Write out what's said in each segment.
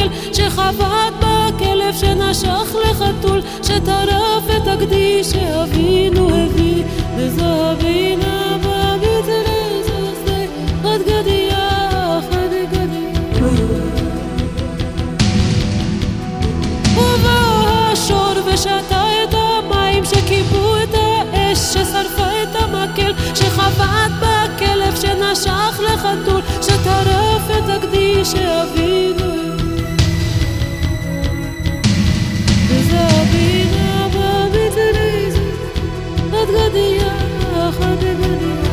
מקל, שחבט בכלב, שנשך לחתול, שטרף את הגדי שאבינו הביא. וזבינה בגזרי זוזי, עוד גדיה, עוד גדיה. ובא השור ושתה את המים, שכיבו את האש, ששרפה את המקל, שחבט בכלב, שנשך לחתול, שטרף את הגדי שאבינו הביא. וזבינה בגזרי זוזי, עוד גדיה, עוד גדיה.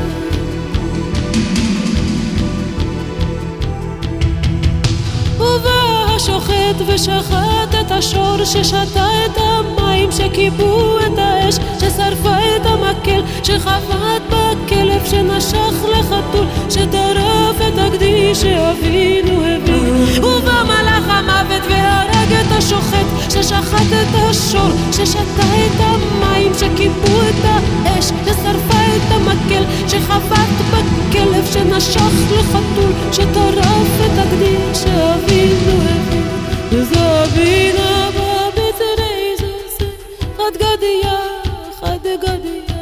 ובא השוחט ושחט את השור, ששתה את המים, שכיבו את האש, ששרפה את המקל, שחבט בכלב, שנשך לחתול, שטרף את הגדי שאבינו הביא. ובא מלאך המוות והרג את השוחט, ששחט את השור, ששתה את המים, שכיבו את האש, ששרפה את המקל, שחבט בכלב, שנשך לחתול, שטרף את הגדי שאבינו הביא. וזבינה בגזרי זוזי, עוד גדיה, עוד גדיה.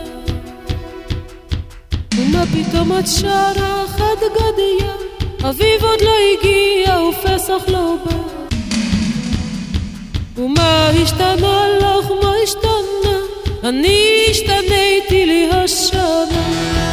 ומה פתאום את שרה עוד גדיה, אביב עוד לא הגיע ופסח לא בא. ומה השתנה לך, מה השתנה? אני השתניתי לי השנה.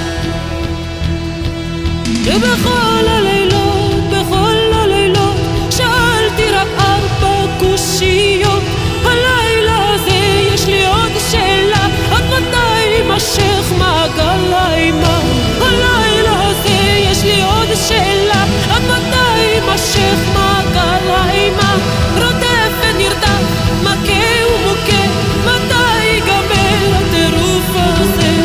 ובכל הלילות, בכל הלילות, שאלתי רק 4 קושיות. הלילה הזה יש לי עוד שאלה, עד מתי יימשך מעגל האימה? הלילה הזה יש לי עוד שאלה, עד מתי יימשך מעגל האימה? רודף ונרדף, מכה ומוכה, מתי ייגמר הטירוף הזה?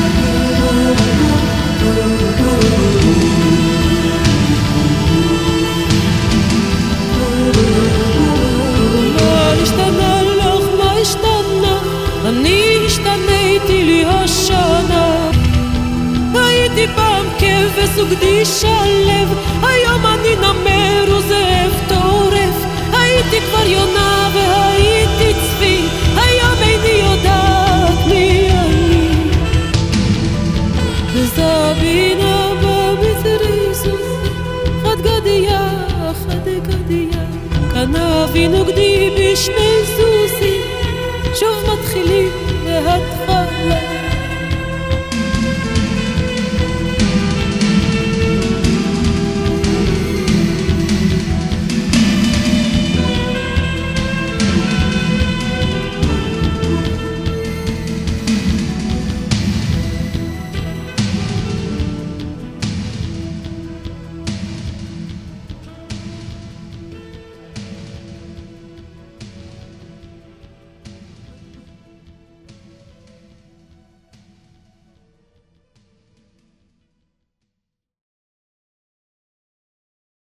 מה השתנה לך, מה השתנה? אני השתניתי לי השנה. הייתי פעם כבש וגדי שלב, היום אני נמר וזאב טורף. הייתי כבר יונה